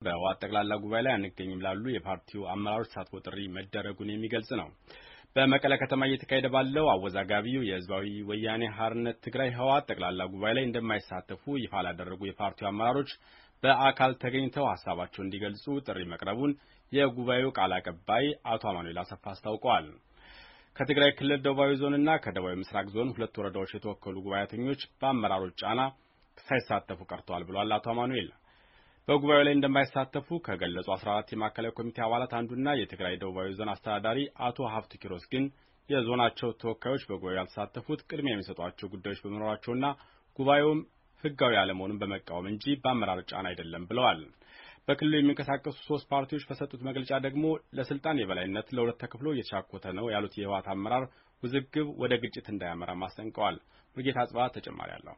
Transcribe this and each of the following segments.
በህወሓት ጠቅላላ ጉባኤ ላይ አንገኝም ላሉ የፓርቲው አመራሮች ተሳትፎ ጥሪ መደረጉን የሚገልጽ ነው። በመቀለ ከተማ እየተካሄደ ባለው አወዛጋቢው የህዝባዊ ወያኔ ሓርነት ትግራይ ህወሓት ጠቅላላ ጉባኤ ላይ እንደማይሳተፉ ይፋ ላደረጉ የፓርቲው አመራሮች በአካል ተገኝተው ሀሳባቸውን እንዲገልጹ ጥሪ መቅረቡን የጉባኤው ቃል አቀባይ አቶ አማኑኤል አሰፋ አስታውቀዋል። ከትግራይ ክልል ደቡባዊ ዞንና ከደቡባዊ ምስራቅ ዞን 2 ወረዳዎች የተወከሉ ጉባኤተኞች በአመራሮች ጫና ሳይሳተፉ ቀርተዋል ብሏል አቶ አማኑኤል። በጉባኤው ላይ እንደማይሳተፉ ከገለጹ 14 የማዕከላዊ ኮሚቴ አባላት አንዱና የትግራይ ደቡባዊ ዞን አስተዳዳሪ አቶ ሀፍቱ ኪሮስ ግን የዞናቸው ተወካዮች በጉባኤው ያልተሳተፉት ቅድሚያ የሚሰጧቸው ጉዳዮች በመኖራቸውና ጉባኤውም ህጋዊ አለመሆኑን በመቃወም እንጂ በአመራር ጫና አይደለም ብለዋል። በክልሉ የሚንቀሳቀሱ 3 ፓርቲዎች በሰጡት መግለጫ ደግሞ ለስልጣን የበላይነት ለሁለት ተከፍሎ እየተሻኮተ ነው ያሉት የህወሓት አመራር ውዝግብ ወደ ግጭት እንዳያመራ ማስጠንቀዋል። ሙሉጌታ አጽባ ተጨማሪ አለው።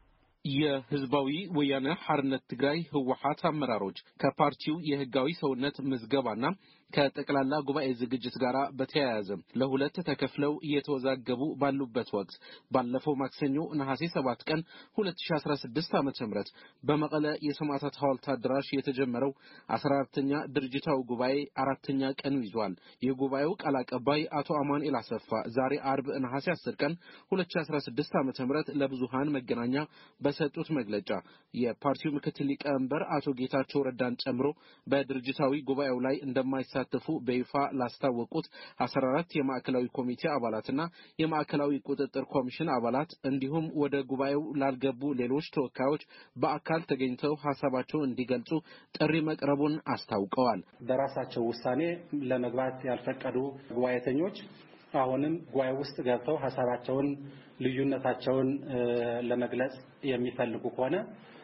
የህዝባዊ ወያነ ሓርነት ትግራይ ህወሓት አመራሮች ከፓርቲው የህጋዊ ሰውነት ምዝገባና ከጠቅላላ ጉባኤ ዝግጅት ጋር በተያያዘ ለሁለት ተከፍለው እየተወዛገቡ ባሉበት ወቅት ባለፈው ማክሰኞ ነሐሴ 7 ቀን 2016 ዓ.ም በመቀለ የሰማዕታት ሐውልት አዳራሽ የተጀመረው 14ኛ ድርጅታዊ ጉባኤ 4ኛ ቀን ይዟል። የጉባኤው ቃል አቀባይ አቶ አማኑኤል አሰፋ ዛሬ አርብ ነሐሴ 10 ቀን 2016 ዓ.ም ለብዙሃን መገናኛ በሰጡት መግለጫ የፓርቲው ምክትል ሊቀመንበር አቶ ጌታቸው ረዳን ጨምሮ በድርጅታዊ ጉባኤው ላይ እንደማይሳተፉ በይፋ ላስታወቁት 14 የማዕከላዊ ኮሚቴ አባላትና የማዕከላዊ ቁጥጥር ኮሚሽን አባላት እንዲሁም ወደ ጉባኤው ላልገቡ ሌሎች ተወካዮች በአካል ተገኝተው ሐሳባቸውን እንዲገልጹ ጥሪ መቅረቡን አስታውቀዋል። በራሳቸው ውሳኔ ለመግባት ያልፈቀዱ ጉባኤተኞች አሁንም ጉባኤ ውስጥ ገብተው ሐሳባቸውን ልዩነታቸውን ለመግለጽ የሚፈልጉ ከሆነ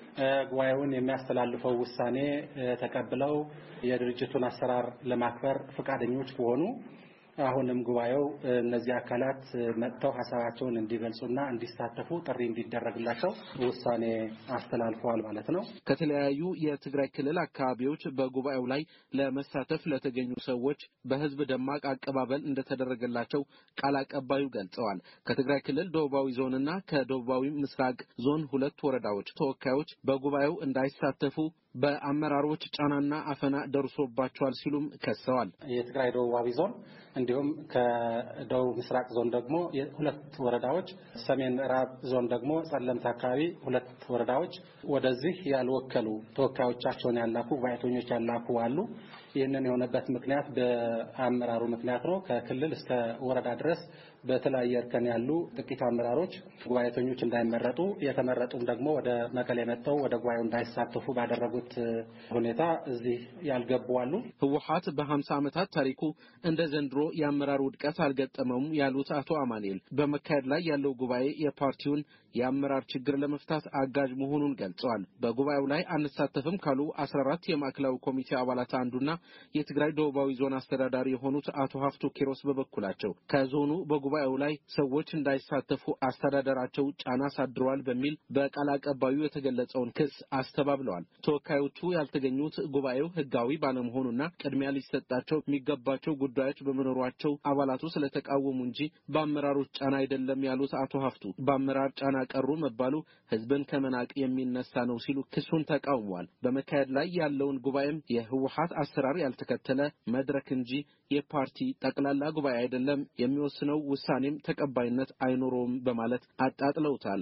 ጉባኤውን የሚያስተላልፈው ውሳኔ ተቀብለው የድርጅቱን አሰራር ለማክበር ፈቃደኞች ከሆኑ አሁንም ጉባኤው እነዚህ አካላት መጥተው ሐሳባቸውን እንዲገልጹና እንዲሳተፉ ጥሪ እንዲደረግላቸው ውሳኔ አስተላልፈዋል ማለት ነው። ከተለያዩ የትግራይ ክልል አካባቢዎች በጉባኤው ላይ ለመሳተፍ ለተገኙ ሰዎች በህዝብ ደማቅ አቀባበል እንደተደረገላቸው ቃል አቀባዩ ገልጸዋል። ከትግራይ ክልል ደቡባዊ ዞንና ከደቡባዊ ምስራቅ ዞን 2 ወረዳዎች ተወካዮች በጉባኤው እንዳይሳተፉ በአመራሮች ጫናና አፈና ደርሶባቸዋል ሲሉም ከሰዋል። የትግራይ ደቡባዊ ዞን እንዲሁም ከደቡብ ምስራቅ ዞን ደግሞ 2 ወረዳዎች፣ ሰሜን ምዕራብ ዞን ደግሞ ጸለምት አካባቢ 2 ወረዳዎች ወደዚህ ያልወከሉ ተወካዮቻቸውን ያላኩ ጉባኤተኞች ያላኩ አሉ። ይህንን የሆነበት ምክንያት በአመራሩ ምክንያት ነው። ከክልል እስከ ወረዳ ድረስ በተለያየ እርከን ያሉ ጥቂት አመራሮች ጉባኤተኞች እንዳይመረጡ የተመረጡም ደግሞ ወደ መቀሌ መጥተው ወደ ጉባኤው እንዳይሳተፉ ባደረጉት ሁኔታ እዚህ ያልገቡ አሉ። ህወሓት በ50 ዓመታት ታሪኩ እንደ ዘንድሮ የአመራር ውድቀት አልገጠመውም ያሉት አቶ አማኑኤል በመካሄድ ላይ ያለው ጉባኤ የፓርቲውን የአመራር ችግር ለመፍታት አጋዥ መሆኑን ገልጸዋል። በጉባኤው ላይ አንሳተፍም ካሉ 14 የማዕከላዊ ኮሚቴ አባላት አንዱና የትግራይ ደቡባዊ ዞን አስተዳዳሪ የሆኑት አቶ ሀፍቱ ኪሮስ በበኩላቸው ከዞኑ በጉባኤው ላይ ሰዎች እንዳይሳተፉ አስተዳደራቸው ጫና አሳድረዋል በሚል በቃል አቀባዩ የተገለጸውን ክስ አስተባብለዋል። ተወካዮቹ ያልተገኙት ጉባኤው ህጋዊ ባለመሆኑና ቅድሚያ ሊሰጣቸው የሚገባቸው ጉዳዮች በመኖራቸው አባላቱ ስለተቃወሙ እንጂ በአመራሮች ጫና አይደለም ያሉት አቶ ሀፍቱ በአመራር ጫና ቀሩ መባሉ ህዝብን ከመናቅ የሚነሳ ነው ሲሉ ክሱን ተቃውመዋል። በመካሄድ ላይ ያለውን ጉባኤም የህወሓት አሰራር ያልተከተለ መድረክ እንጂ የፓርቲ ጠቅላላ ጉባኤ አይደለም፣ የሚወስነው ውሳኔም ተቀባይነት አይኖረውም በማለት አጣጥለውታል።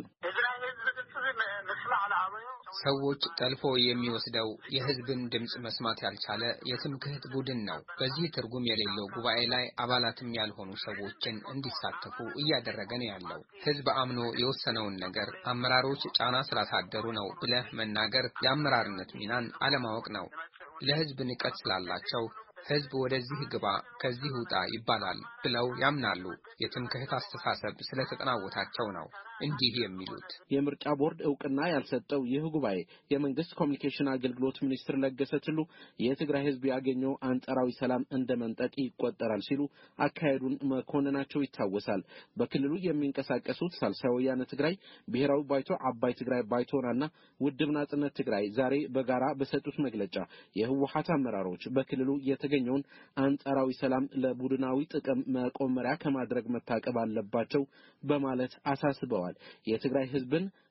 ሰዎች ጠልፎ የሚወስደው የህዝብን ድምጽ መስማት ያልቻለ የትምክህት ቡድን ነው። በዚህ ትርጉም የሌለው ጉባኤ ላይ አባላትም ያልሆኑ ሰዎችን እንዲሳተፉ እያደረገ ነው ያለው። ህዝብ አምኖ የወሰነውን ነገር አመራሮች ጫና ስላሳደሩ ነው ብለህ መናገር የአመራርነት ሚናን አለማወቅ ነው። ለህዝብ ንቀት ስላላቸው ህዝብ ወደዚህ ግባ ከዚህ ውጣ ይባላል ብለው ያምናሉ። የትምክህት አስተሳሰብ ስለተጠናወታቸው ነው እንዲህ የሚሉት። የምርጫ ቦርድ እውቅና ያልሰጠው ይህ ጉባኤ የመንግስት ኮሚኒኬሽን አገልግሎት ሚኒስትር ለገሰ ቱሉ የትግራይ ህዝብ ያገኘው አንጻራዊ ሰላም እንደመንጠቅ ይቆጠራል ሲሉ አካሄዱን መኮንናቸው ይታወሳል። በክልሉ የሚንቀሳቀሱት ሳልሳይ ወያነ ትግራይ፣ ብሔራዊ ባይቶ አባይ ትግራይ ባይቶናና ውድብ ናጽነት ትግራይ ዛሬ በጋራ በሰጡት መግለጫ የህወሓት አመራሮች በክልሉ የተገኘውን አንጻራዊ ሰላም ለቡድናዊ ጥቅም መቆመሪያ ከማድረግ መታቀብ አለባቸው በማለት አሳስበዋል። የትግራይ ህዝብን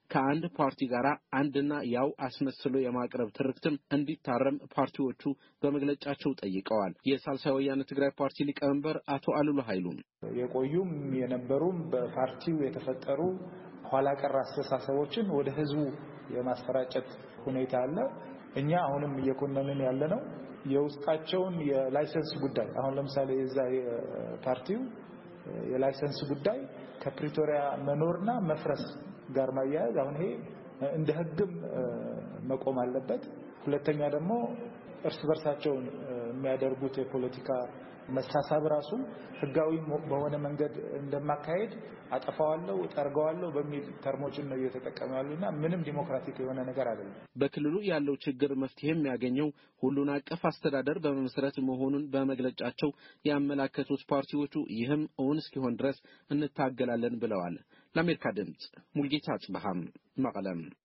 ከአንድ ፓርቲ ጋር አንድና ያው አስመስሎ የማቅረብ ትርክትም እንዲታረም ፓርቲዎቹ በመግለጫቸው ጠይቀዋል። የሳልሳይ ወያነ ትግራይ ፓርቲ ሊቀመንበር አቶ አሉላ ኃይሉ የቆዩም የነበሩም በፓርቲው የተፈጠሩ ኋላ ቀር አስተሳሰቦችን ወደ ህዝቡ የማስፈራጨት ሁኔታ አለ። እኛ አሁንም እየኮነንን ያለነው የውስጣቸውን የላይሰንስ ጉዳይ አሁን ለምሳሌ የዛ ፓርቲው የላይሰንስ ጉዳይ ከፕሪቶሪያ መኖርና መፍረስ ጋር ማያያዝ አሁን ይሄ እንደ ህግም መቆም አለበት። ሁለተኛ ደግሞ እርስ በርሳቸው የሚያደርጉት የፖለቲካ መሳሳብ ራሱ ህጋዊ በሆነ መንገድ እንደማካሄድ አጠፋዋለሁ ጠርገዋለሁ በሚል ተርሞችን ነው እየተጠቀሙ ያሉና ምንም ዲሞክራቲክ የሆነ ነገር አይደለም። በክልሉ ያለው ችግር መፍትሄ የሚያገኘው ሁሉን አቀፍ አስተዳደር በመመስረት መሆኑን በመግለጫቸው ያመላከቱት ፓርቲዎቹ ይህም እውን እስኪሆን ድረስ እንታገላለን ብለዋል። ለአሜሪካ ድምጽ ሙልጌታ ጽባሃም መቀለም